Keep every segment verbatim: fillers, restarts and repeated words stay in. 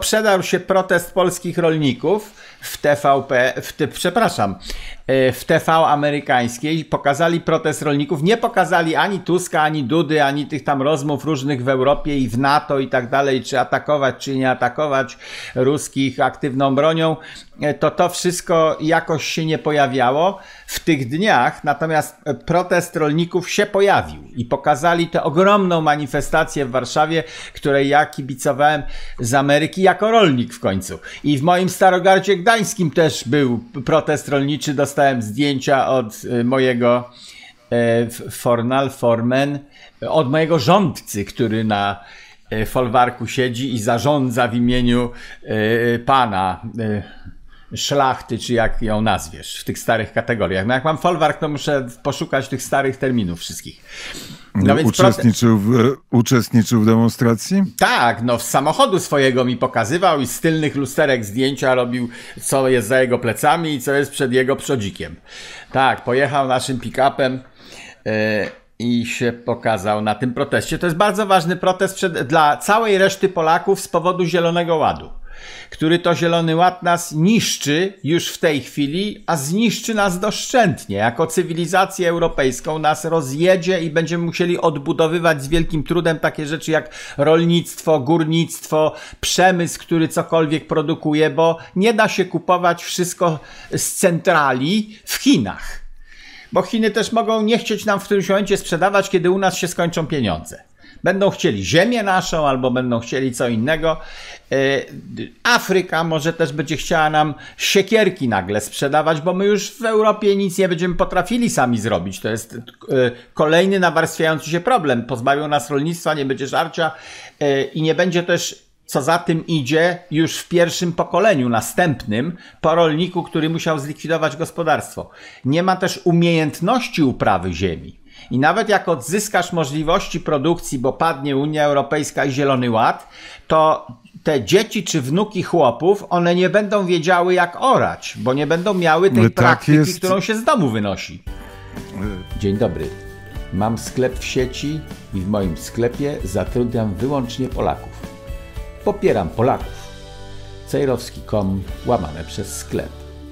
przedarł się protest polskich rolników w T V P, w te, przepraszam, w T V amerykańskiej, pokazali protest rolników, nie pokazali ani Tuska, ani Dudy, ani tych tam rozmów różnych w Europie i w NATO i tak dalej, czy atakować, czy nie atakować ruskich aktywną bronią, to to wszystko jakoś się nie pojawiało w tych dniach, natomiast protest rolników się pojawił i pokazali tę ogromną manifestację w Warszawie, której ja kibicowałem z Ameryki jako rolnik w końcu. I w moim Starogardzie Gdańskim też był protest rolniczy, dostałem zdjęcia od mojego e, Fornal, Formen, od mojego rządcy, który na e, folwarku siedzi i zarządza w imieniu e, pana e, szlachty, czy jak ją nazwiesz, w tych starych kategoriach. No jak mam folwark, to muszę poszukać tych starych terminów wszystkich. No więc uczestniczył, w, uczestniczył w demonstracji? Tak, no z samochodu swojego mi pokazywał i z tylnych lusterek zdjęcia robił, co jest za jego plecami i co jest przed jego przodzikiem. Tak, pojechał naszym pick-upem yy, i się pokazał na tym proteście. To jest bardzo ważny protest przed, dla całej reszty Polaków z powodu Zielonego Ładu, który to Zielony Ład nas niszczy już w tej chwili, a zniszczy nas doszczętnie. Jako cywilizację europejską nas rozjedzie i będziemy musieli odbudowywać z wielkim trudem takie rzeczy jak rolnictwo, górnictwo, przemysł, który cokolwiek produkuje, bo nie da się kupować wszystko z centrali w Chinach. Bo Chiny też mogą nie chcieć nam w którymś momencie sprzedawać, kiedy u nas się skończą pieniądze. Będą chcieli ziemię naszą, albo będą chcieli co innego. Afryka może też będzie chciała nam siekierki nagle sprzedawać, bo my już w Europie nic nie będziemy potrafili sami zrobić. To jest kolejny nawarstwiający się problem. Pozbawią nas rolnictwa, nie będzie żarcia i nie będzie też, co za tym idzie, już w pierwszym pokoleniu następnym po rolniku, który musiał zlikwidować gospodarstwo. Nie ma też umiejętności uprawy ziemi. I nawet jak odzyskasz możliwości produkcji, bo padnie Unia Europejska i Zielony Ład, to te dzieci czy wnuki chłopów, one nie będą wiedziały jak orać, bo nie będą miały tej tak praktyki, jest... którą się z domu wynosi. Dzień dobry. Mam sklep w sieci i w moim sklepie zatrudniam wyłącznie Polaków. Popieram Polaków. cejrowski kropka com łamane przez sklep.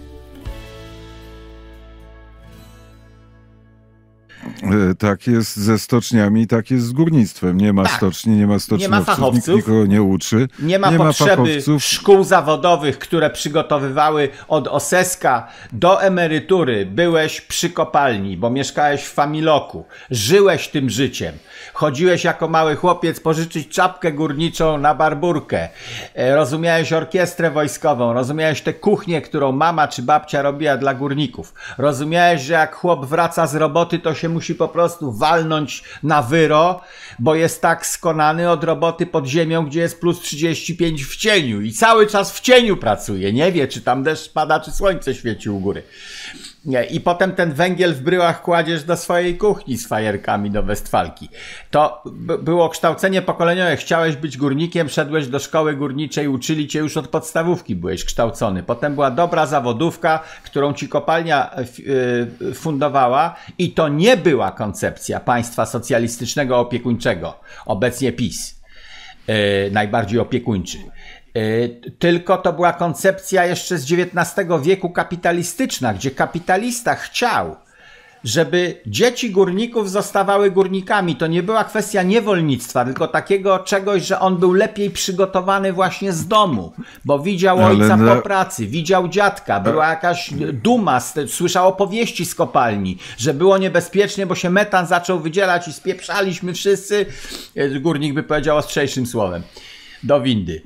Tak jest ze stoczniami, tak jest z górnictwem. Nie ma tak. stoczni, nie ma stoczniowców, nie ma fachowców, nikt nikogo nie uczy. Nie ma nie potrzeby ma fachowców. Szkół zawodowych, które przygotowywały od oseska do emerytury. Byłeś przy kopalni, bo mieszkałeś w Familoku. Żyłeś tym życiem. Chodziłeś jako mały chłopiec pożyczyć czapkę górniczą na barburkę. Rozumiałeś orkiestrę wojskową. Rozumiałeś tę kuchnię, którą mama czy babcia robiła dla górników. Rozumiałeś, że jak chłop wraca z roboty, to się musi po prostu walnąć na wyro, bo jest tak skonany od roboty pod ziemią, gdzie jest plus trzydzieści pięć w cieniu i cały czas w cieniu pracuje. Nie wie, czy tam deszcz pada, czy słońce świeci u góry. Nie. I potem ten węgiel w bryłach kładziesz do swojej kuchni z fajerkami do Westfalki. To b- było kształcenie pokoleniowe. Chciałeś być górnikiem, szedłeś do szkoły górniczej, uczyli cię już od podstawówki, byłeś kształcony. Potem była dobra zawodówka, którą ci kopalnia f- y- fundowała i to nie była koncepcja państwa socjalistycznego opiekuńczego. Obecnie PiS. Y- najbardziej opiekuńczy. Tylko to była koncepcja jeszcze z dziewiętnastego wieku kapitalistyczna, gdzie kapitalista chciał, żeby dzieci górników zostawały górnikami. To nie była kwestia niewolnictwa, tylko takiego czegoś, że on był lepiej przygotowany właśnie z domu, bo widział ojca Ale... po pracy, widział dziadka, była jakaś duma, słyszał opowieści z kopalni, że było niebezpiecznie, bo się metan zaczął wydzielać i spieprzaliśmy wszyscy, górnik by powiedział ostrzejszym słowem, do windy.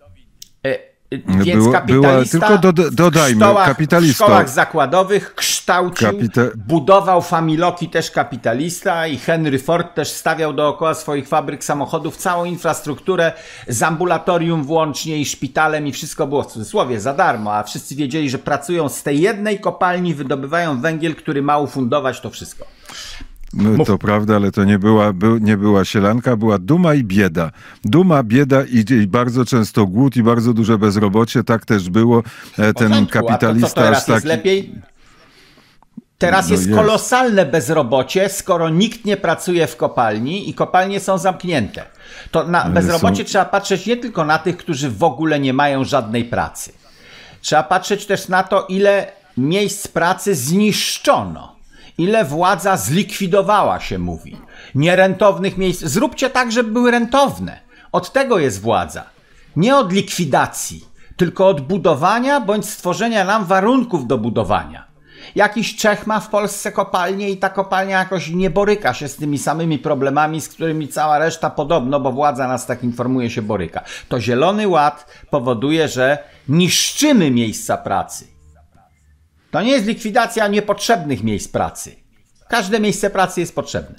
Więc było, kapitalista była, tylko do, dodajmy, w, szkołach, kapitalista. w szkołach zakładowych kształcił, Kapita... budował Familoki też kapitalista i Henry Ford też stawiał dookoła swoich fabryk samochodów całą infrastrukturę z ambulatorium włącznie i szpitalem i wszystko było w cudzysłowie za darmo, a wszyscy wiedzieli, że pracują z tej jednej kopalni, wydobywają węgiel, który ma ufundować to wszystko. No, to prawda, ale to nie była, by, nie była sielanka, była duma i bieda. Duma, bieda i, i bardzo często głód i bardzo duże bezrobocie, tak też było. Ten porządku, kapitalista a to co teraz aż taki... jest lepiej? Teraz no jest, jest kolosalne bezrobocie, skoro nikt nie pracuje w kopalni i kopalnie są zamknięte. To na bezrobocie są... trzeba patrzeć nie tylko na tych, którzy w ogóle nie mają żadnej pracy. Trzeba patrzeć też na to, ile miejsc pracy zniszczono. Ile władza zlikwidowała, się mówi. Nierentownych miejsc. Zróbcie tak, żeby były rentowne. Od tego jest władza. Nie od likwidacji, tylko od budowania bądź stworzenia nam warunków do budowania. Jakiś Czech ma w Polsce kopalnię i ta kopalnia jakoś nie boryka się z tymi samymi problemami, z którymi cała reszta podobno, bo władza nas tak informuje, się boryka. To Zielony Ład powoduje, że niszczymy miejsca pracy. To nie jest likwidacja niepotrzebnych miejsc pracy. Każde miejsce pracy jest potrzebne.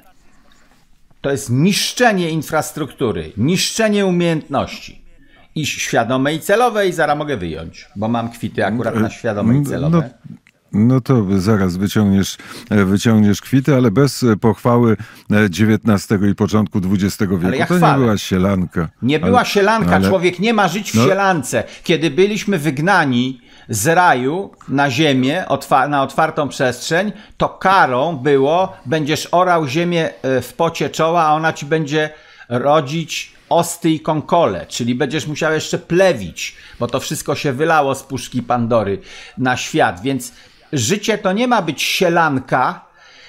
To jest niszczenie infrastruktury, niszczenie umiejętności. I świadome i celowe, i zaraz mogę wyjąć, bo mam kwity akurat na świadome i celowe. No. No to zaraz wyciągniesz, wyciągniesz kwity, ale bez pochwały dziewiętnastego i początku dwudziestego wieku. Ja to chwalę. nie była sielanka. Nie była ale, sielanka. ale... Człowiek nie ma żyć w no. sielance. Kiedy byliśmy wygnani z raju na ziemię, otwa- na otwartą przestrzeń, to karą było, będziesz orał ziemię w pocie czoła, a ona ci będzie rodzić osty i konkole, czyli będziesz musiał jeszcze plewić, bo to wszystko się wylało z puszki Pandory na świat, więc życie to nie ma być sielanka,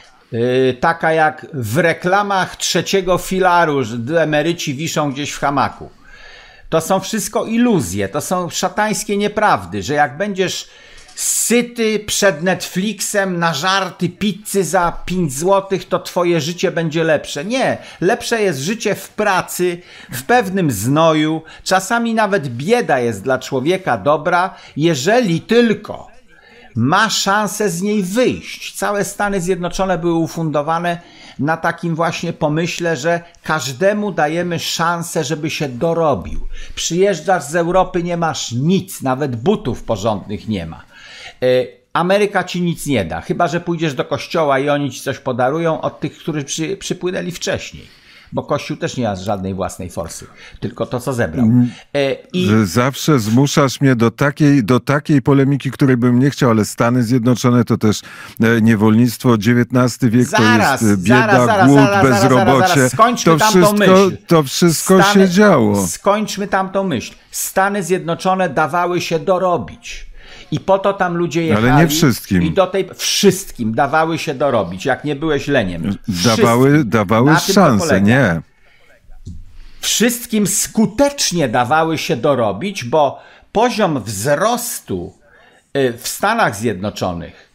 yy, taka jak w reklamach trzeciego filaru, że emeryci wiszą gdzieś w hamaku. To są wszystko iluzje, to są szatańskie nieprawdy, że jak będziesz syty przed Netflixem, nażarty pizzy za pięć złotych, to twoje życie będzie lepsze. Nie, lepsze jest życie w pracy, w pewnym znoju, czasami nawet bieda jest dla człowieka dobra, jeżeli tylko ma szansę z niej wyjść. Całe Stany Zjednoczone były ufundowane na takim właśnie pomyśle, że każdemu dajemy szansę, żeby się dorobił. Przyjeżdżasz z Europy, nie masz nic, nawet butów porządnych nie ma. Ameryka ci nic nie da, chyba że pójdziesz do kościoła i oni ci coś podarują od tych, którzy przy, przypłynęli wcześniej. Bo Kościół też nie ma żadnej własnej forsy, tylko to, co zebrał. I... Zawsze zmuszasz mnie do takiej, do takiej polemiki, której bym nie chciał, ale Stany Zjednoczone to też niewolnictwo, dziewiętnasty wiek zaraz, to jest bieda, zaraz, zaraz, głód, zaraz, bezrobocie. Zaraz, zaraz. Skończmy to tamtą wszystko, myśl. To wszystko Stany... się działo. Skończmy tamtą myśl. Stany Zjednoczone dawały się dorobić. I po to tam ludzie jechali. Ale nie wszystkim. I do tej wszystkim dawały się dorobić, jak nie byłeś leniem. Dawały, dawały szansę, nie. Wszystkim skutecznie dawały się dorobić, bo poziom wzrostu w Stanach Zjednoczonych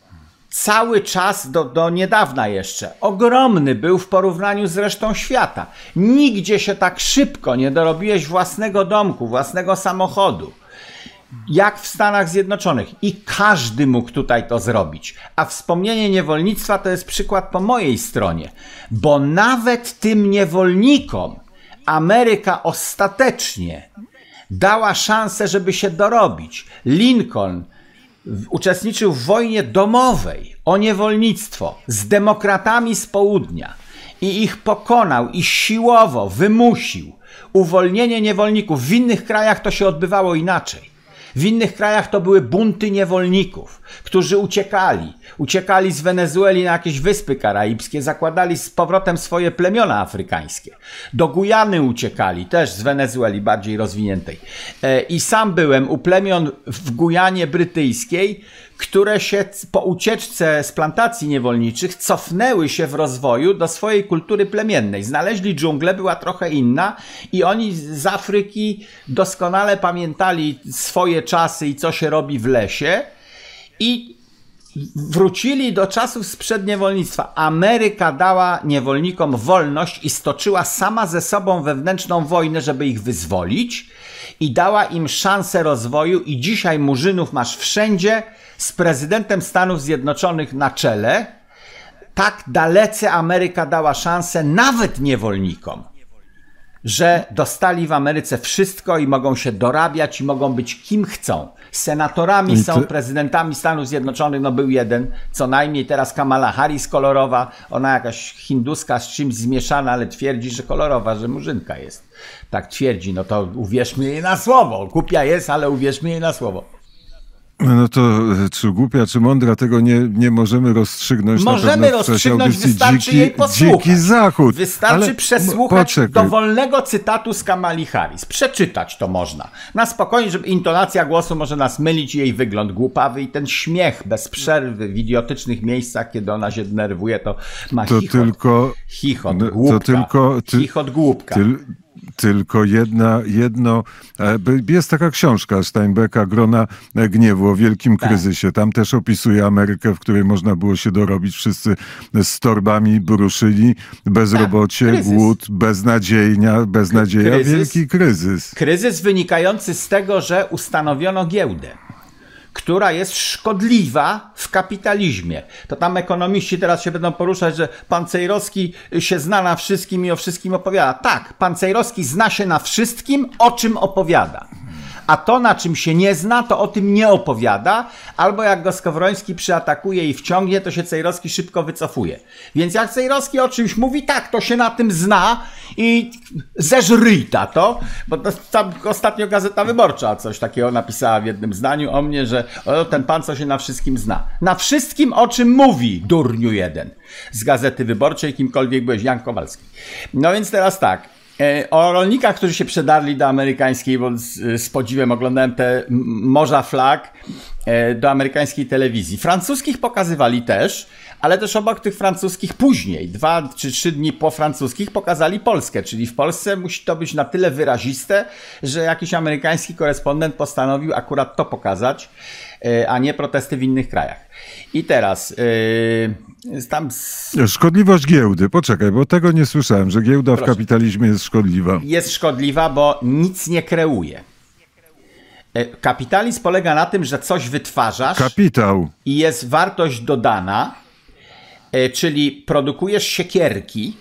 cały czas, do, do niedawna jeszcze, ogromny był w porównaniu z resztą świata. Nigdzie się tak szybko nie dorobiłeś własnego domku, własnego samochodu, jak w Stanach Zjednoczonych. I każdy mógł tutaj to zrobić. A wspomnienie niewolnictwa to jest przykład po mojej stronie. Bo nawet tym niewolnikom Ameryka ostatecznie dała szansę, żeby się dorobić. Lincoln uczestniczył w wojnie domowej o niewolnictwo z demokratami z południa i ich pokonał i siłowo wymusił uwolnienie niewolników. W innych krajach to się odbywało inaczej. W innych krajach to były bunty niewolników, którzy uciekali. Uciekali z Wenezueli na jakieś wyspy karaibskie, zakładali z powrotem swoje plemiona afrykańskie. Do Gujany uciekali, też z Wenezueli bardziej rozwiniętej. I sam byłem u plemion w Gujanie brytyjskiej, które się po ucieczce z plantacji niewolniczych cofnęły się w rozwoju do swojej kultury plemiennej. Znaleźli dżunglę, była trochę inna i oni z Afryki doskonale pamiętali swoje czasy i co się robi w lesie i wrócili do czasów sprzed niewolnictwa. Ameryka dała niewolnikom wolność i stoczyła sama ze sobą wewnętrzną wojnę, żeby ich wyzwolić i dała im szansę rozwoju i dzisiaj murzynów masz wszędzie z prezydentem Stanów Zjednoczonych na czele. Tak dalece Ameryka dała szansę nawet niewolnikom, że dostali w Ameryce wszystko i mogą się dorabiać i mogą być kim chcą. Senatorami ty... są, prezydentami Stanów Zjednoczonych, no był jeden, co najmniej teraz Kamala Harris kolorowa, ona jakaś hinduska z czymś zmieszana, ale twierdzi, że kolorowa, że murzynka jest. Tak twierdzi, no to uwierzmy jej na słowo. Głupia jest, ale uwierzmy jej na słowo. No to czy głupia, czy mądra, tego nie, nie możemy rozstrzygnąć. Możemy rozstrzygnąć, wystarczy dziki, jej posłuchać. Dziki Zachód. Wystarczy Ale przesłuchać poczekaj. dowolnego cytatu z Kamali Harris. Przeczytać to można. Na spokojnie, żeby intonacja głosu może nas mylić, jej wygląd głupawy i ten śmiech bez przerwy w idiotycznych miejscach, kiedy ona się denerwuje, to ma to chichot. Tylko, chichot, głupka. To tylko, ty, chichot, głupka. Ty, Tylko jedna, jedno, jest taka książka Steinbecka, Grona gniewu, o wielkim tak. kryzysie. Tam też opisuje Amerykę, w której można było się dorobić. Wszyscy z torbami bruszyli, bezrobocie, tak, głód, beznadzieja, beznadzieja, kryzys, wielki kryzys. Kryzys wynikający z tego, że ustanowiono giełdę, która jest szkodliwa w kapitalizmie. To tam ekonomiści teraz się będą poruszać, że pan Cejrowski się zna na wszystkim i o wszystkim opowiada. Tak, pan Cejrowski zna się na wszystkim, o czym opowiada. A to, na czym się nie zna, to o tym nie opowiada, albo jak go Skowroński przyatakuje i wciągnie, to się Cejrowski szybko wycofuje. Więc jak Cejrowski o czymś mówi, tak, to się na tym zna i zeżryjta to, bo to, tam ostatnio Gazeta Wyborcza coś takiego napisała w jednym zdaniu o mnie, że o, ten pan co się na wszystkim zna. Na wszystkim, o czym mówi, durniu jeden. Z Gazety Wyborczej, kimkolwiek byłeś, Jan Kowalski. No więc teraz tak. O rolnikach, którzy się przedarli do amerykańskiej, bo z, z podziwem oglądałem te morza flag do amerykańskiej telewizji. Francuskich pokazywali też, ale też obok tych francuskich później, dwa czy trzy dni po francuskich pokazali Polskę, czyli w Polsce musi to być na tyle wyraziste, że jakiś amerykański korespondent postanowił akurat to pokazać, a nie protesty w innych krajach. I teraz yy, tam... Z... Szkodliwość giełdy, poczekaj, bo tego nie słyszałem, że giełda Proszę. w kapitalizmie jest szkodliwa. Jest szkodliwa, bo nic nie kreuje. Kapitalizm polega na tym, że coś wytwarzasz. Kapitał. I jest wartość dodana, czyli produkujesz siekierki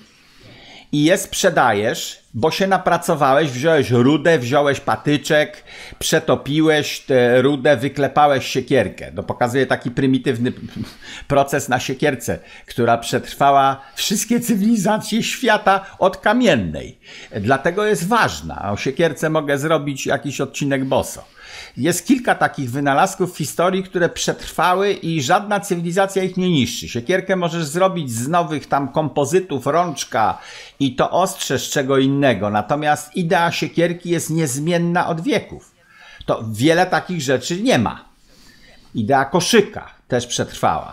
i je sprzedajesz, bo się napracowałeś, wziąłeś rudę, wziąłeś patyczek, przetopiłeś tę rudę, wyklepałeś siekierkę. To pokazuje taki prymitywny proces na siekierce, która przetrwała wszystkie cywilizacje świata od kamiennej. Dlatego jest ważna. O siekierce mogę zrobić jakiś odcinek boso. Jest kilka takich wynalazków w historii, które przetrwały i żadna cywilizacja ich nie niszczy. Siekierkę możesz zrobić z nowych tam kompozytów, rączka i to ostrze z czego innego. Natomiast idea siekierki jest niezmienna od wieków. To wiele takich rzeczy nie ma. Idea koszyka też przetrwała.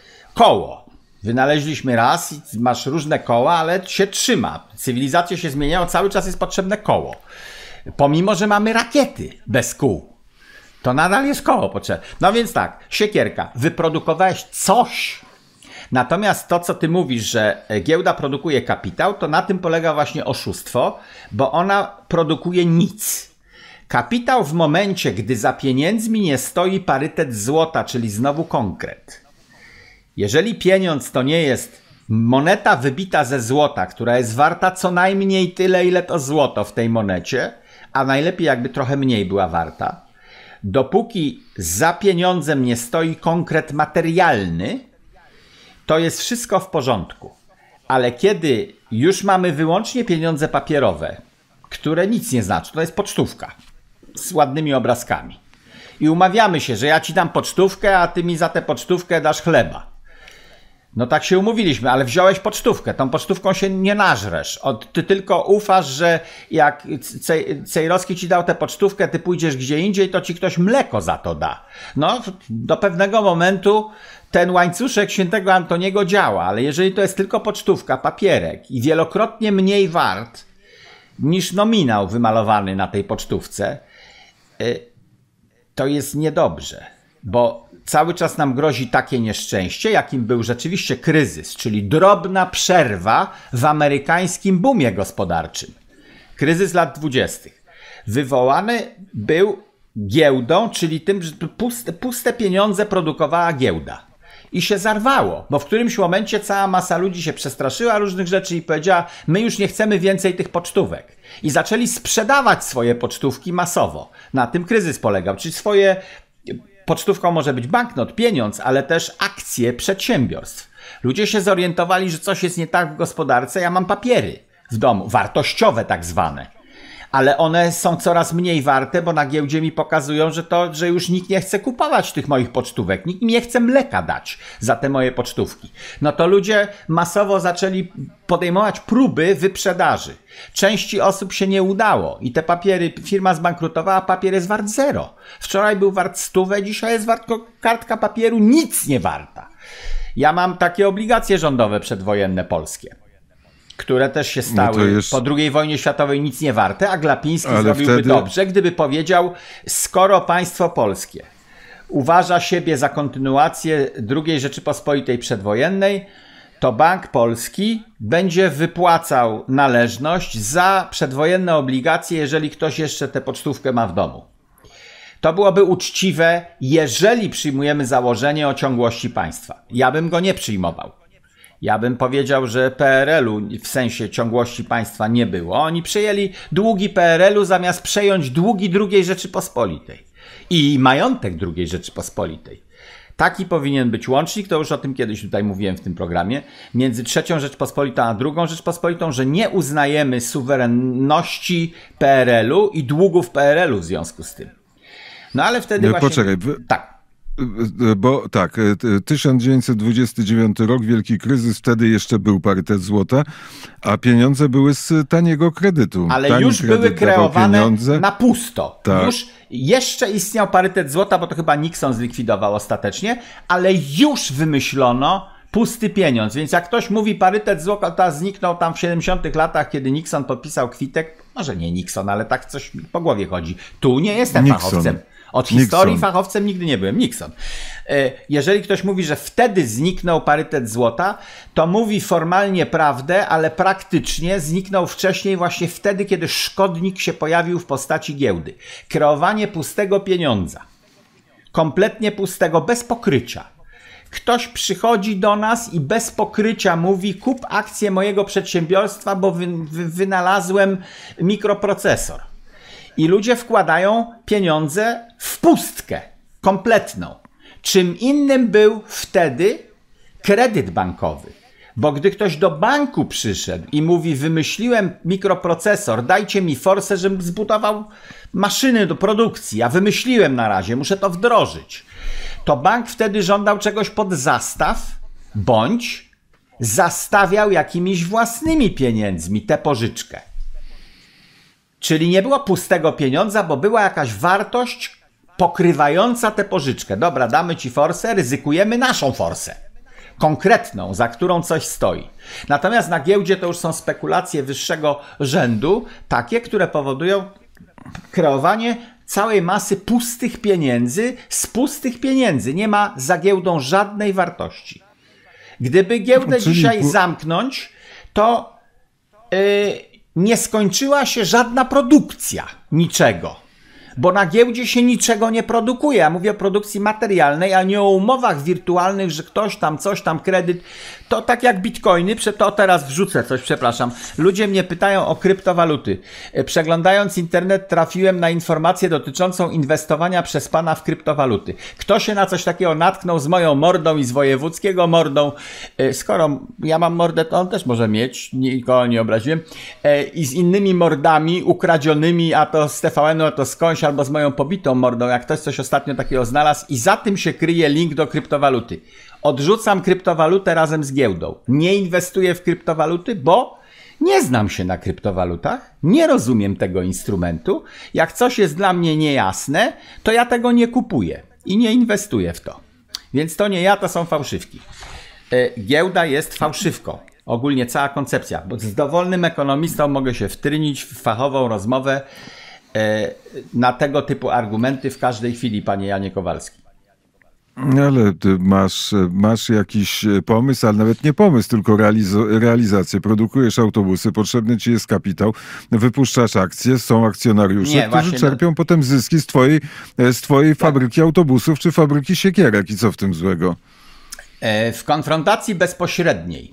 Koło. Wynaleźliśmy raz i masz różne koła, ale się trzyma. Cywilizacje się zmieniają, cały czas jest potrzebne koło. Pomimo, że mamy rakiety bez kół, to nadal jest koło potrzebne. No więc tak, siekierka, wyprodukowałeś coś. Natomiast to, co ty mówisz, że giełda produkuje kapitał, to na tym polega właśnie oszustwo, bo ona produkuje nic. Kapitał w momencie, gdy za pieniędzmi nie stoi parytet złota, czyli znowu konkret. Jeżeli pieniądz to nie jest moneta wybita ze złota, która jest warta co najmniej tyle, ile to złoto w tej monecie, a najlepiej jakby trochę mniej była warta, dopóki za pieniądzem nie stoi konkret materialny, to jest wszystko w porządku. Ale kiedy już mamy wyłącznie pieniądze papierowe, które nic nie znaczą, to jest pocztówka z ładnymi obrazkami. I umawiamy się, że ja ci dam pocztówkę, a ty mi za tę pocztówkę dasz chleba. No tak się umówiliśmy, ale wziąłeś pocztówkę, tą pocztówką się nie nażresz. Ty tylko ufasz, że jak Cejrowski ci dał tę pocztówkę, ty pójdziesz gdzie indziej, to ci ktoś mleko za to da. No, do pewnego momentu ten łańcuszek świętego Antoniego działa, ale jeżeli to jest tylko pocztówka, papierek i wielokrotnie mniej wart niż nominał wymalowany na tej pocztówce, to jest niedobrze, bo cały czas nam grozi takie nieszczęście, jakim był rzeczywiście kryzys, czyli drobna przerwa w amerykańskim boomie gospodarczym. Kryzys lat dwudziestych. Wywołany był giełdą, czyli tym, że puste, puste pieniądze produkowała giełda. I się zarwało, bo w którymś momencie cała masa ludzi się przestraszyła różnych rzeczy i powiedziała, my już nie chcemy więcej tych pocztówek. I zaczęli sprzedawać swoje pocztówki masowo. Na tym kryzys polegał, czyli swoje... Pocztówką może być banknot, pieniądz, ale też akcje przedsiębiorstw. Ludzie się zorientowali, że coś jest nie tak w gospodarce, ja mam papiery w domu, wartościowe tak zwane. ale one są coraz mniej warte, bo na giełdzie mi pokazują, że to, że już nikt nie chce kupować tych moich pocztówek. Nikt mi nie chce mleka dać za te moje pocztówki. No to ludzie masowo zaczęli podejmować próby wyprzedaży. Części osób się nie udało i te papiery, firma zbankrutowała, papier jest wart zero. Wczoraj był wart stówę, dzisiaj jest wart kartka papieru nic nie warta. Ja mam takie obligacje rządowe przedwojenne polskie, które też się stały no jest... po drugiej wojnie światowej nic nie warte, a Glapiński Ale zrobiłby wtedy... dobrze, gdyby powiedział, skoro państwo polskie uważa siebie za kontynuację drugiej Rzeczypospolitej przedwojennej, to Bank Polski będzie wypłacał należność za przedwojenne obligacje, jeżeli ktoś jeszcze tę pocztówkę ma w domu. To byłoby uczciwe, jeżeli przyjmujemy założenie o ciągłości państwa. Ja bym go nie przyjmował. Ja bym powiedział, że P R L-u w sensie ciągłości państwa nie było. Oni przejęli długi P R L-u zamiast przejąć długi drugiej Rzeczypospolitej i majątek drugiej Rzeczypospolitej. Taki powinien być łącznik, to już o tym kiedyś tutaj mówiłem w tym programie, między trzecią Rzeczpospolitą a drugą Rzeczpospolitą, że nie uznajemy suwerenności P R L-u i długów P R L-u w związku z tym. No ale wtedy no, właśnie... Poczekaj, wy... Tak. Bo tak, tysiąc dziewięćset dwudziesty dziewiąty rok, wielki kryzys, wtedy jeszcze był parytet złota, a pieniądze były z taniego kredytu. Ale Tani już były kreowane pieniądze. na pusto. Tak. Już jeszcze istniał parytet złota, bo to chyba Nixon zlikwidował ostatecznie, ale już wymyślono pusty pieniądz. Więc jak ktoś mówi parytet złota zniknął tam w siedemdziesiątych latach, kiedy Nixon podpisał kwitek, może nie Nixon, ale tak coś mi po głowie chodzi. Tu nie jestem Nixon. fachowcem. Od historii Nixon. Fachowcem nigdy nie byłem. Nixon. Jeżeli ktoś mówi, że wtedy zniknął parytet złota, to mówi formalnie prawdę, ale praktycznie zniknął wcześniej właśnie wtedy, kiedy szkodnik się pojawił w postaci giełdy. Kreowanie pustego pieniądza. Kompletnie pustego, bez pokrycia. Ktoś przychodzi do nas i bez pokrycia mówi: kup akcję mojego przedsiębiorstwa, bo wy, wy, wynalazłem mikroprocesor. I ludzie wkładają pieniądze w pustkę, kompletną. Czym innym był wtedy kredyt bankowy. Bo gdy ktoś do banku przyszedł i mówi: wymyśliłem mikroprocesor, dajcie mi forsę, żebym zbudował maszyny do produkcji, ja wymyśliłem na razie, muszę to wdrożyć. To bank wtedy żądał czegoś pod zastaw, bądź zastawiał jakimiś własnymi pieniędzmi tę pożyczkę. Czyli nie było pustego pieniądza, bo była jakaś wartość pokrywająca tę pożyczkę. Dobra, damy ci forsę, ryzykujemy naszą forsę. Konkretną, za którą coś stoi. Natomiast na giełdzie to już są spekulacje wyższego rzędu, takie, które powodują kreowanie całej masy pustych pieniędzy z pustych pieniędzy. Nie ma za giełdą żadnej wartości. Gdyby giełdę no, dzisiaj zamknąć, to... Yy, nie skończyła się żadna produkcja niczego, bo na giełdzie się niczego nie produkuje. Ja mówię o produkcji materialnej, a nie o umowach wirtualnych, że ktoś tam, coś tam, kredyt. To tak jak bitcoiny, to teraz wrzucę coś, przepraszam. Ludzie mnie pytają o kryptowaluty. Przeglądając internet trafiłem na informację dotyczącą inwestowania przez pana w kryptowaluty. Kto się na coś takiego natknął z moją mordą i z wojewódzkiego mordą, skoro ja mam mordę, to on też może mieć, nikogo nie obraziłem, i z innymi mordami ukradzionymi, a to z T V N-u, a to skądś, albo z moją pobitą mordą, jak ktoś coś ostatnio takiego znalazł, i za tym się kryje link do kryptowaluty. Odrzucam kryptowalutę razem z giełdą. Nie inwestuję w kryptowaluty, bo nie znam się na kryptowalutach, nie rozumiem tego instrumentu. Jak coś jest dla mnie niejasne, to ja tego nie kupuję i nie inwestuję w to. Więc to nie ja, to są fałszywki. E, giełda jest fałszywką. Ogólnie cała koncepcja. Bo z dowolnym ekonomistą mogę się wtrynić w fachową rozmowę e, na tego typu argumenty w każdej chwili, panie Janie Kowalski. Ale ty masz, masz jakiś pomysł, ale nawet nie pomysł, tylko realizo- realizację. Produkujesz autobusy, potrzebny ci jest kapitał, wypuszczasz akcje, są akcjonariusze, nie, którzy czerpią no... potem zyski z twojej, z twojej tak. fabryki autobusów czy fabryki siekierek. I co w tym złego? W konfrontacji bezpośredniej,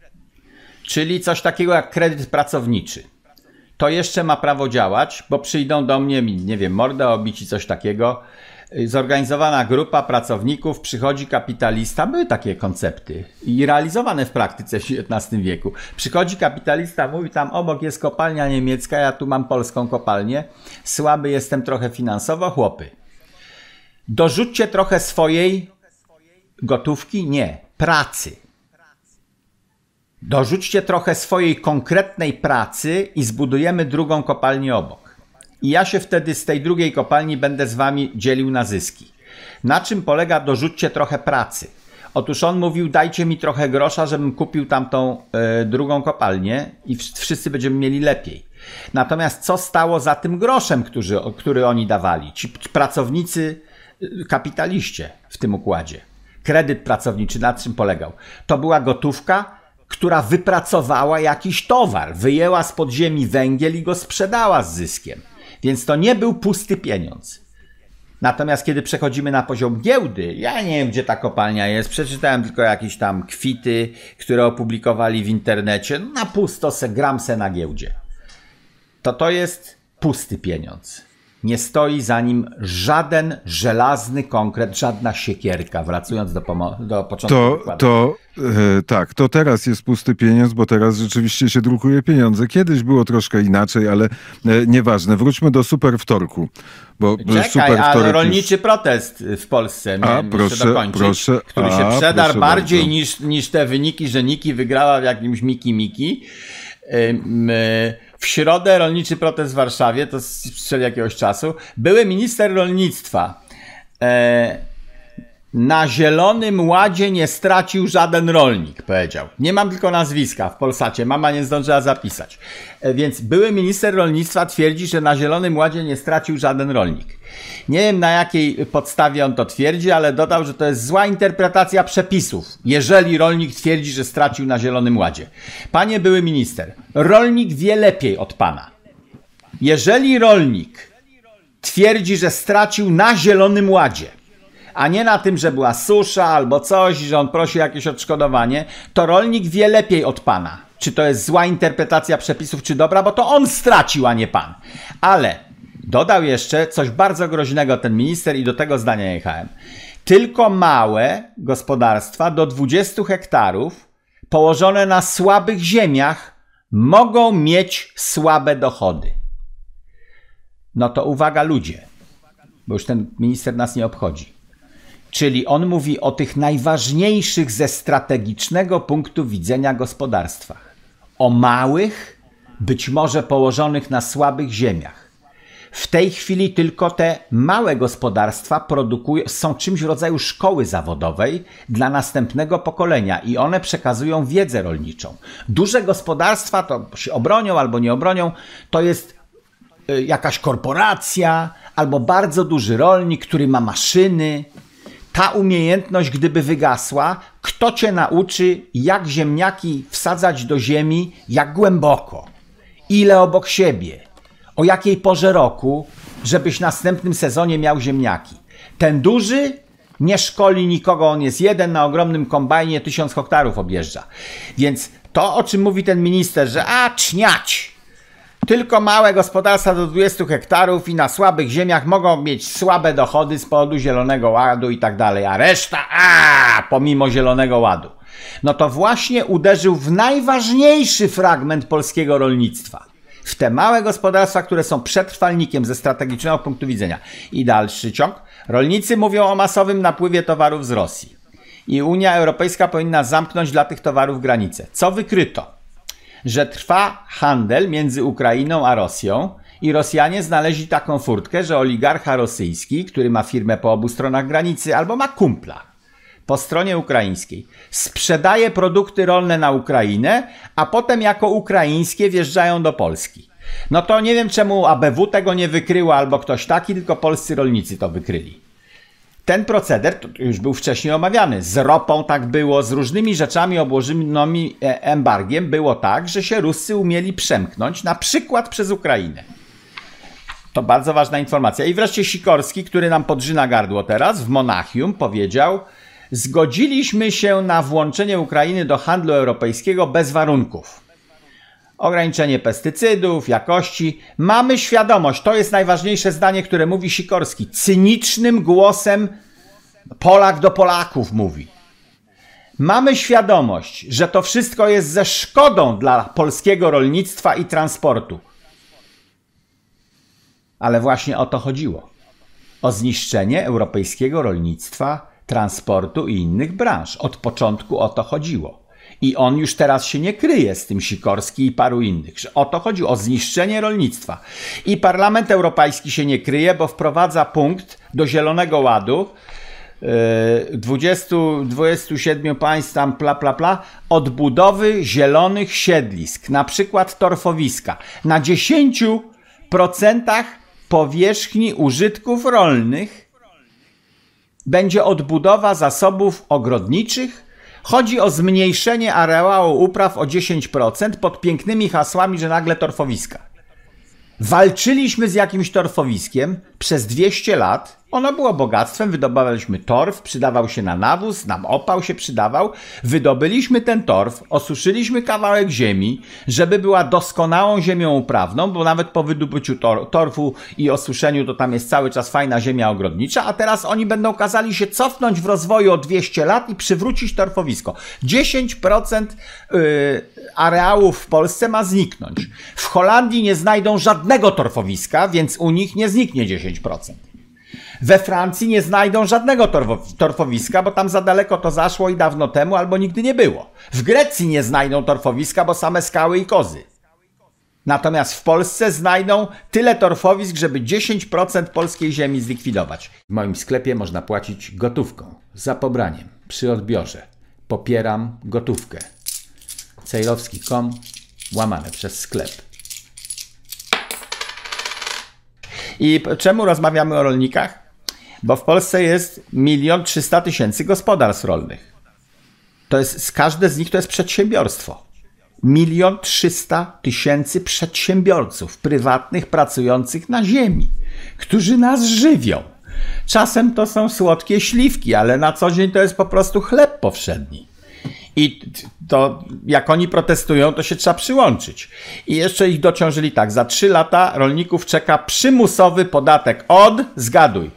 czyli coś takiego jak kredyt pracowniczy, to jeszcze ma prawo działać, bo przyjdą do mnie, nie wiem, mordę obić i coś takiego. zorganizowana grupa pracowników, przychodzi kapitalista, były takie koncepty i realizowane w praktyce w dziewiętnastym wieku. Przychodzi kapitalista, mówi, tam obok jest kopalnia niemiecka, ja tu mam polską kopalnię, słaby jestem trochę finansowo, chłopy. Dorzućcie trochę swojej gotówki? Nie, pracy. Dorzućcie trochę swojej konkretnej pracy i zbudujemy drugą kopalnię obok. I ja się wtedy z tej drugiej kopalni będę z wami dzielił na zyski. Na czym polega dorzućcie trochę pracy? Otóż on mówił, dajcie mi trochę grosza, żebym kupił tamtą y, drugą kopalnię i wszyscy będziemy mieli lepiej. Natomiast co stało za tym groszem, który, który oni dawali? Ci pracownicy, y, kapitaliście w tym układzie. Kredyt pracowniczy na czym polegał? To była gotówka, która wypracowała jakiś towar, wyjęła z podziemi węgiel i go sprzedała z zyskiem. Więc to nie był pusty pieniądz. Natomiast kiedy przechodzimy na poziom giełdy, ja nie wiem, gdzie ta kopalnia jest, przeczytałem tylko jakieś tam kwity, które opublikowali w internecie, no na pusto se gram se na giełdzie. To to jest pusty pieniądz. Nie stoi za nim żaden żelazny konkret, żadna siekierka, wracając do, do początku to, wykładu. To e, tak, to teraz jest pusty pieniądz, bo teraz rzeczywiście się drukuje pieniądze. Kiedyś było troszkę inaczej, ale e, nieważne. Wróćmy do super wtorku. Bo Czekaj, super ale rolniczy już... protest w Polsce, miałem a, proszę, jeszcze dokończyć, proszę, który a, się przedarł bardziej niż, niż... niż te wyniki, że Niki wygrała w jakimś Miki Miki. W środę rolniczy protest w Warszawie, to sprzed jakiegoś czasu, były minister rolnictwa. E, na Zielonym Ładzie nie stracił żaden rolnik, powiedział. Nie mam tylko nazwiska w Polsacie, mama nie zdążyła zapisać. E, więc były minister rolnictwa twierdzi, że na Zielonym Ładzie nie stracił żaden rolnik. Nie wiem, na jakiej podstawie on to twierdzi, ale dodał, że to jest zła interpretacja przepisów, jeżeli rolnik twierdzi, że stracił na Zielonym Ładzie. Panie były minister, rolnik wie lepiej od pana. Jeżeli rolnik twierdzi, że stracił na Zielonym Ładzie, a nie na tym, że była susza albo coś, że on prosi jakieś odszkodowanie, to rolnik wie lepiej od pana, czy to jest zła interpretacja przepisów, czy dobra, bo to on stracił, a nie pan. Ale dodał jeszcze coś bardzo groźnego ten minister i do tego zdania jechałem. Tylko małe gospodarstwa do dwudziestu hektarów położone na słabych ziemiach mogą mieć słabe dochody. No to uwaga ludzie, bo już ten minister nas nie obchodzi. Czyli on mówi o tych najważniejszych ze strategicznego punktu widzenia gospodarstwach. O małych, być może położonych na słabych ziemiach. W tej chwili tylko te małe gospodarstwa produkują, są czymś w rodzaju szkoły zawodowej dla następnego pokolenia i one przekazują wiedzę rolniczą. Duże gospodarstwa to się obronią albo nie obronią, to jest jakaś korporacja albo bardzo duży rolnik, który ma maszyny. Ta umiejętność, gdyby wygasła, kto cię nauczy, jak ziemniaki wsadzać do ziemi, jak głęboko, ile obok siebie, o jakiej porze roku, żebyś w następnym sezonie miał ziemniaki. Ten duży nie szkoli nikogo, on jest jeden na ogromnym kombajnie, tysiąc hektarów objeżdża. Więc to, o czym mówi ten minister, że a czniać, tylko małe gospodarstwa do dwudziestu hektarów i na słabych ziemiach mogą mieć słabe dochody z powodu Zielonego Ładu i tak dalej, a reszta a pomimo Zielonego Ładu. No to właśnie uderzył w najważniejszy fragment polskiego rolnictwa. W te małe gospodarstwa, które są przetrwalnikiem ze strategicznego punktu widzenia. I dalszy ciąg. Rolnicy mówią o masowym napływie towarów z Rosji. I Unia Europejska powinna zamknąć dla tych towarów granice. Co wykryto? Że trwa handel między Ukrainą a Rosją i Rosjanie znaleźli taką furtkę, że oligarcha rosyjski, który ma firmę po obu stronach granicy albo ma kumpla po stronie ukraińskiej, sprzedaje produkty rolne na Ukrainę, a potem jako ukraińskie wjeżdżają do Polski. No to nie wiem, czemu A B W tego nie wykryło albo ktoś taki, tylko polscy rolnicy to wykryli. Ten proceder to już był wcześniej omawiany. Z ropą tak było, z różnymi rzeczami obłożonymi embargiem było tak, że się Ruscy umieli przemknąć, na przykład przez Ukrainę. To bardzo ważna informacja. I wreszcie Sikorski, który nam podrzyna gardło teraz, w Monachium powiedział: zgodziliśmy się na włączenie Ukrainy do handlu europejskiego bez warunków. Ograniczenie pestycydów, jakości. Mamy świadomość, to jest najważniejsze zdanie, które mówi Sikorski. Cynicznym głosem Polak do Polaków mówi. Mamy świadomość, że to wszystko jest ze szkodą dla polskiego rolnictwa i transportu. Ale właśnie o to chodziło. O zniszczenie europejskiego rolnictwa, transportu i innych branż. Od początku o to chodziło. I on już teraz się nie kryje z tym, Sikorski i paru innych, że o to chodzi, o zniszczenie rolnictwa. I Parlament Europejski się nie kryje, bo wprowadza punkt do Zielonego Ładu, dwudziestu, dwudziestu siedmiu państw tam pla, pla, pla, odbudowy zielonych siedlisk, na przykład torfowiska, na dziesięciu procentach powierzchni użytków rolnych będzie odbudowa zasobów ogrodniczych. Chodzi o zmniejszenie areału upraw o dziesięć procent pod pięknymi hasłami, że nagle torfowiska. Walczyliśmy z jakimś torfowiskiem przez dwieście lat. Ono było bogactwem, wydobywaliśmy torf, przydawał się na nawóz, nam opał się przydawał. Wydobyliśmy ten torf, osuszyliśmy kawałek ziemi, żeby była doskonałą ziemią uprawną, bo nawet po wydobyciu tor torfu i osuszeniu to tam jest cały czas fajna ziemia ogrodnicza, a teraz oni będą kazali się cofnąć w rozwoju o dwieście lat i przywrócić torfowisko. dziesięć procent yy, areału w Polsce ma zniknąć. W Holandii nie znajdą żadnego torfowiska, więc u nich nie zniknie dziesięć procent. We Francji nie znajdą żadnego torfowiska, bo tam za daleko to zaszło i dawno temu, albo nigdy nie było. W Grecji nie znajdą torfowiska, bo same skały i kozy. Natomiast w Polsce znajdą tyle torfowisk, żeby dziesięć procent polskiej ziemi zlikwidować. W moim sklepie można płacić gotówką, za pobraniem, przy odbiorze. Popieram gotówkę. cejrowski kropka com, łamane przez sklep. I czemu rozmawiamy o rolnikach? Bo w Polsce jest milion trzysta tysięcy gospodarstw rolnych. To jest, każde z nich to jest przedsiębiorstwo. Milion trzysta tysięcy przedsiębiorców prywatnych pracujących na ziemi, którzy nas żywią. Czasem to są słodkie śliwki, ale na co dzień to jest po prostu chleb powszedni. I to jak oni protestują, to się trzeba przyłączyć. I jeszcze ich dociążyli tak. Za trzy lata rolników czeka przymusowy podatek od, zgaduj.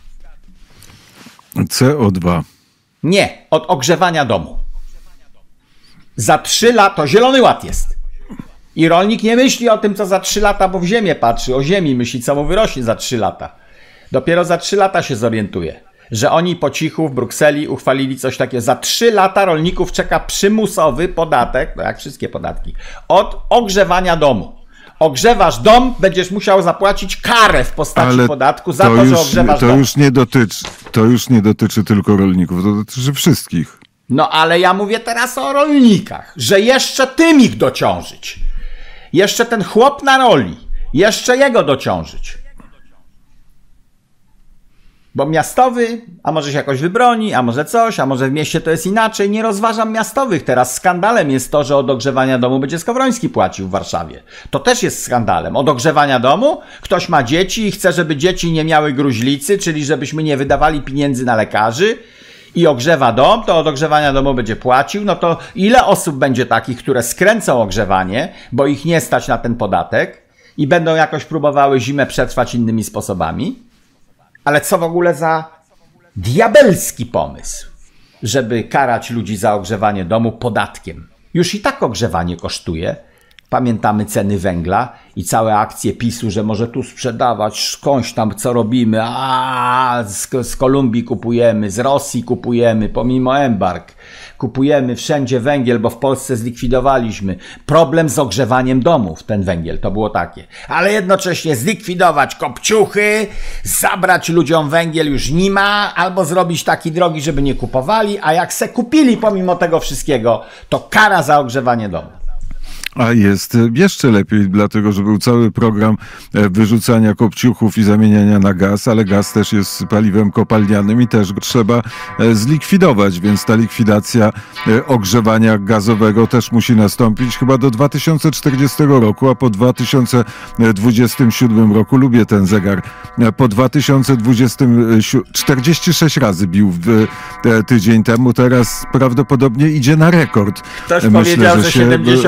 C O dwa. Nie, od ogrzewania domu. Za trzy lata, to Zielony Ład jest. I rolnik nie myśli o tym, co za trzy lata, bo w ziemię patrzy, o ziemi myśli, co mu wyrośnie za trzy lata. Dopiero za trzy lata się zorientuje, że oni po cichu w Brukseli uchwalili coś takiego. Za trzy lata rolników czeka przymusowy podatek, no jak wszystkie podatki, od ogrzewania domu. Ogrzewasz dom, będziesz musiał zapłacić karę w postaci Ale podatku za to, to już, że ogrzewasz to dom. Już nie dotyczy, to już nie dotyczy tylko rolników, to dotyczy wszystkich. No ale ja mówię teraz o rolnikach, że jeszcze tym ich dociążyć. Jeszcze ten chłop na roli, jeszcze jego dociążyć. Bo miastowy, a może się jakoś wybroni, a może coś, a może w mieście to jest inaczej. Nie rozważam miastowych. Teraz skandalem jest to, że od ogrzewania domu będzie Skowroński płacił w Warszawie. To też jest skandalem. Od ogrzewania domu ktoś ma dzieci i chce, żeby dzieci nie miały gruźlicy, czyli żebyśmy nie wydawali pieniędzy na lekarzy i ogrzewa dom, to od ogrzewania domu będzie płacił. No to ile osób będzie takich, które skręcą ogrzewanie, bo ich nie stać na ten podatek i będą jakoś próbowały zimę przetrwać innymi sposobami? Ale co w ogóle za diabelski pomysł, żeby karać ludzi za ogrzewanie domu podatkiem. Już i tak ogrzewanie kosztuje. Pamiętamy ceny węgla i całe akcje PiSu, że może tu sprzedawać skądś tam, co robimy. A z, z Kolumbii kupujemy, z Rosji kupujemy, pomimo embarg. Kupujemy wszędzie węgiel, bo w Polsce zlikwidowaliśmy. Problem z ogrzewaniem domów, ten węgiel, to było takie. Ale jednocześnie zlikwidować kopciuchy, zabrać ludziom węgiel już nie ma, albo zrobić taki drogi, żeby nie kupowali, a jak se kupili pomimo tego wszystkiego, to kara za ogrzewanie domu. A jest jeszcze lepiej, dlatego że był cały program wyrzucania kopciuchów i zamieniania na gaz, ale gaz też jest paliwem kopalnianym i też go trzeba zlikwidować, więc ta likwidacja ogrzewania gazowego też musi nastąpić chyba do dwa tysiące czterdziestego roku, a po dwa tysiące dwudziestym siódmym roku, lubię ten zegar, po dwa tysiące dwudziestym czterdzieści sześć razy bił w tydzień temu, teraz prawdopodobnie idzie na rekord. Ktoś Myślę, powiedział, że, że siedemdziesiąt dwa,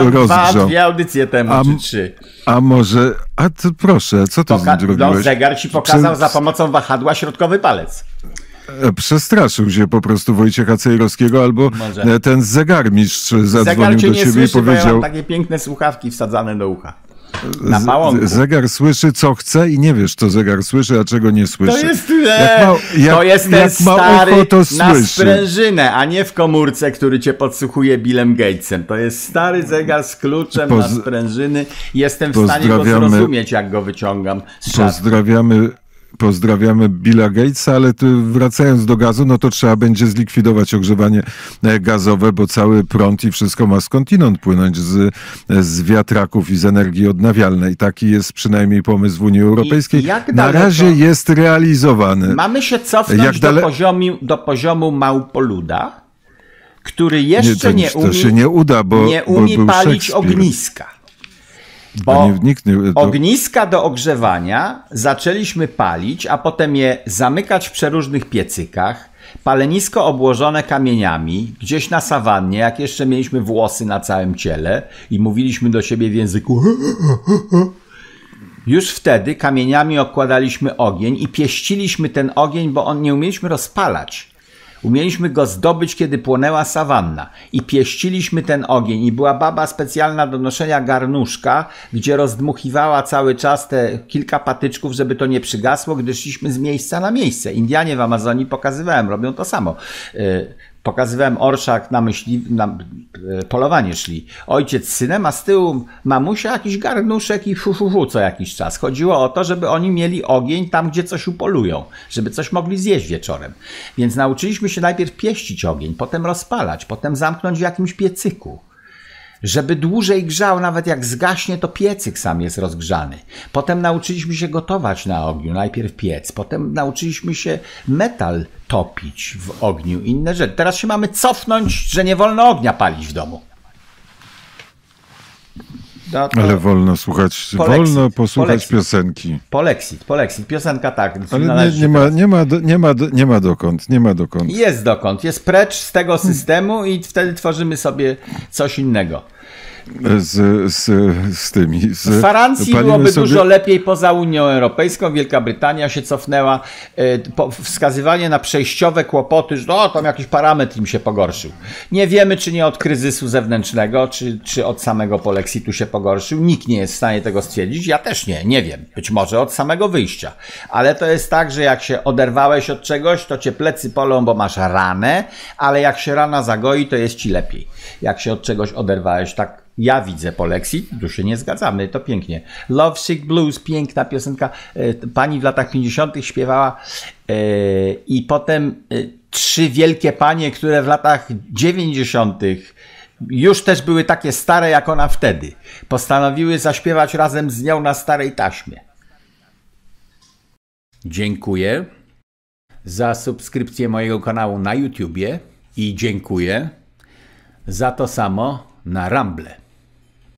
dużo. dwie audycje temu, a, czy trzy. A może, a to proszę, co ty Poka- z nim zrobiłeś? No, zegar ci pokazał Prze- za pomocą wahadła środkowy palec. Przestraszył się po prostu Wojciecha Cejrowskiego, albo Może. ten zegarmistrz zadzwonił Zegar cię do nie ciebie słyszy, i bo ja powiedział... mam takie piękne słuchawki wsadzane do ucha. Na pałąku. Zegar słyszy, co chce i nie wiesz, co zegar słyszy, a czego nie słyszy. To jest, jak ma, jak, to jest ten jak ma stary ucho, to na słyszy. sprężynę, a nie w komórce, który cię podsłuchuje Billem Gatesem. To jest stary zegar z kluczem Poz... na sprężyny. Jestem w stanie go zrozumieć, jak go wyciągam z szafy. Pozdrawiamy, pozdrawiamy Billa Gatesa, ale tu wracając do gazu, no to trzeba będzie zlikwidować ogrzewanie gazowe, bo cały prąd i wszystko ma skądinąd płynąć z, z wiatraków i z energii odnawialnej. Taki jest przynajmniej pomysł w Unii Europejskiej. Na razie jest realizowany. Mamy się cofnąć jak dale... do, poziomu, do poziomu małpoluda, który jeszcze nie, to, nie umie, to się nie uda, bo, nie umie bo palić ogniska. Bo nie, nikt nie, to... ogniska do ogrzewania zaczęliśmy palić, a potem je zamykać w przeróżnych piecykach. Palenisko obłożone kamieniami, gdzieś na sawannie, jak jeszcze mieliśmy włosy na całym ciele i mówiliśmy do siebie w języku. Już wtedy kamieniami okładaliśmy ogień i pieściliśmy ten ogień, bo on nie umieliśmy rozpalać. Umieliśmy go zdobyć, kiedy płonęła sawanna i pieściliśmy ten ogień i była baba specjalna do noszenia garnuszka, gdzie rozdmuchiwała cały czas te kilka patyczków, żeby to nie przygasło, gdy szliśmy z miejsca na miejsce. Indianie w Amazonii pokazywałem, robią to samo. Pokazywałem orszak na myśli, na polowanie szli. Ojciec z synem, a z tyłu mamusia jakiś garnuszek i fu, fu, fu co jakiś czas. Chodziło o to, żeby oni mieli ogień tam, gdzie coś upolują, żeby coś mogli zjeść wieczorem. Więc nauczyliśmy się najpierw pieścić ogień, potem rozpalać, potem zamknąć w jakimś piecyku. Żeby dłużej grzał, nawet jak zgaśnie, to piecyk sam jest rozgrzany. Potem nauczyliśmy się gotować na ogniu, najpierw piec, potem nauczyliśmy się metal topić w ogniu, inne rzeczy. Teraz się mamy cofnąć, że nie wolno ognia palić w domu. No to... Ale wolno słuchać, polexit, wolno posłuchać polexit. piosenki. Polexit, polexit, piosenka tak. Ale nie, nie, ma, nie, ma, nie, ma, nie ma dokąd, nie ma dokąd. Jest dokąd, jest precz z tego systemu i wtedy tworzymy sobie coś innego. Z, z, z tymi. Z, w Francji byłoby sobie... dużo lepiej poza Unią Europejską. Wielka Brytania się cofnęła. Wskazywanie na przejściowe kłopoty, że o, tam jakiś parametr im się pogorszył. Nie wiemy, czy nie od kryzysu zewnętrznego, czy, czy od samego polexitu się pogorszył. Nikt nie jest w stanie tego stwierdzić. Ja też nie, nie wiem. Być może od samego wyjścia. Ale to jest tak, że jak się oderwałeś od czegoś, to cię plecy polą, bo masz ranę, ale jak się rana zagoi, to jest ci lepiej. Jak się od czegoś oderwałeś, tak ja widzę polexit, tu się nie zgadzamy, to pięknie. Love Sick Blues, piękna piosenka. Pani w latach pięćdziesiątych śpiewała i potem trzy wielkie panie, które w latach dziewięćdziesiątych już też były takie stare jak ona wtedy. Postanowiły zaśpiewać razem z nią na starej taśmie. Dziękuję za subskrypcję mojego kanału na YouTubie i dziękuję za to samo na Rumble.